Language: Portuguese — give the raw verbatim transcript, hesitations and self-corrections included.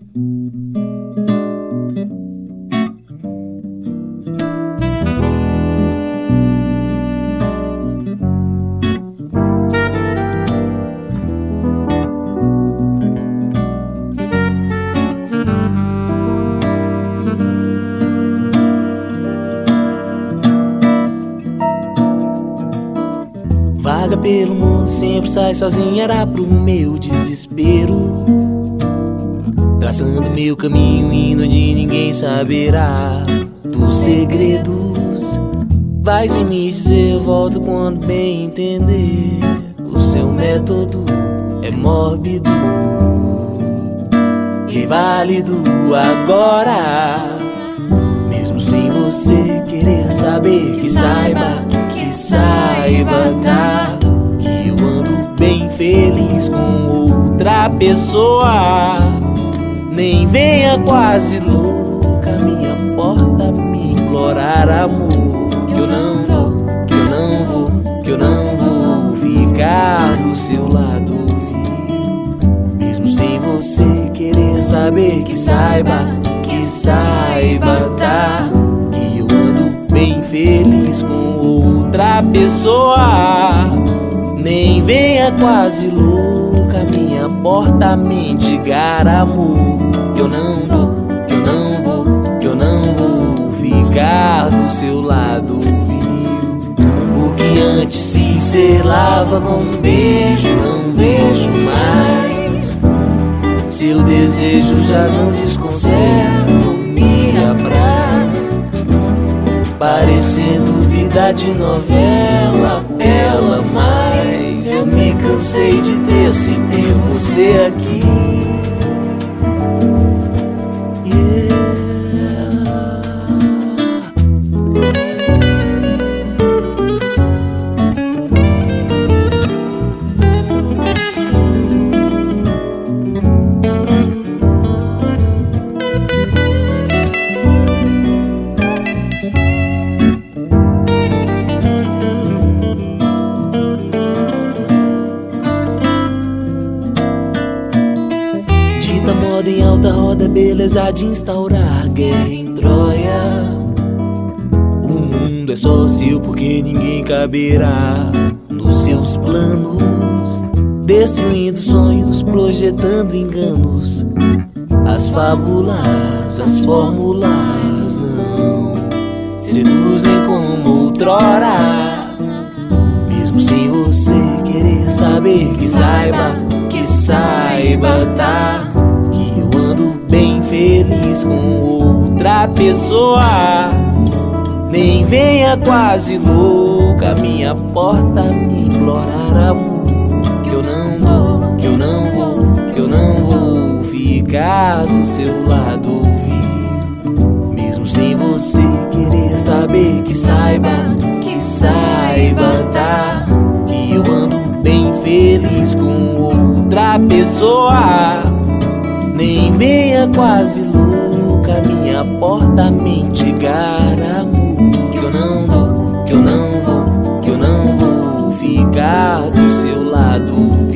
Vaga pelo mundo, sempre sai sozinha, era pro meu desespero. Traçando meu caminho, indo onde ninguém saberá dos segredos. Vai sem me dizer, eu volto quando bem entender. O seu método é mórbido e válido agora. Mesmo sem você querer saber, que saiba, que saiba, tá? Que eu ando bem feliz com outra pessoa. Nem venha quase louca à minha porta me implorar amor. Que eu não vou, que eu não vou, que eu não vou ficar do seu lado, viu? Mesmo sem você querer saber, que saiba, que saiba, tá? Que eu ando bem feliz com outra pessoa. Nem venha quase louca à minha porta mendigar amor. Que eu não dou, que eu não vou, que eu não vou ficar do seu lado, viu? O que antes se selava com um beijo, não vejo mais. Seu desejo já não desconcerta, me apraz. Parecendo vida de novela, apela mais. Eu me cansei de ter sem ter você aqui. Moda em alta roda, beleza de instaurar guerra em Troia. O mundo é só seu porque ninguém caberá nos seus planos. Destruindo sonhos, projetando enganos. As fábulas, as fórmulas não seduzem como outrora. Mesmo sem você querer saber, que saiba, que saiba, tá? Bem feliz com outra pessoa. Nem venha quase louca à minha porta me implorar amor. Que eu não dou, que eu não vou, que eu não vou ficar do seu lado, viu? Mesmo sem você querer saber, que saiba, que saiba, tá? Que eu ando bem feliz com outra pessoa. Nem venha quase louca à minha porta mendigar amor. Que eu não dou, que eu não vou, que eu não vou ficar do seu lado.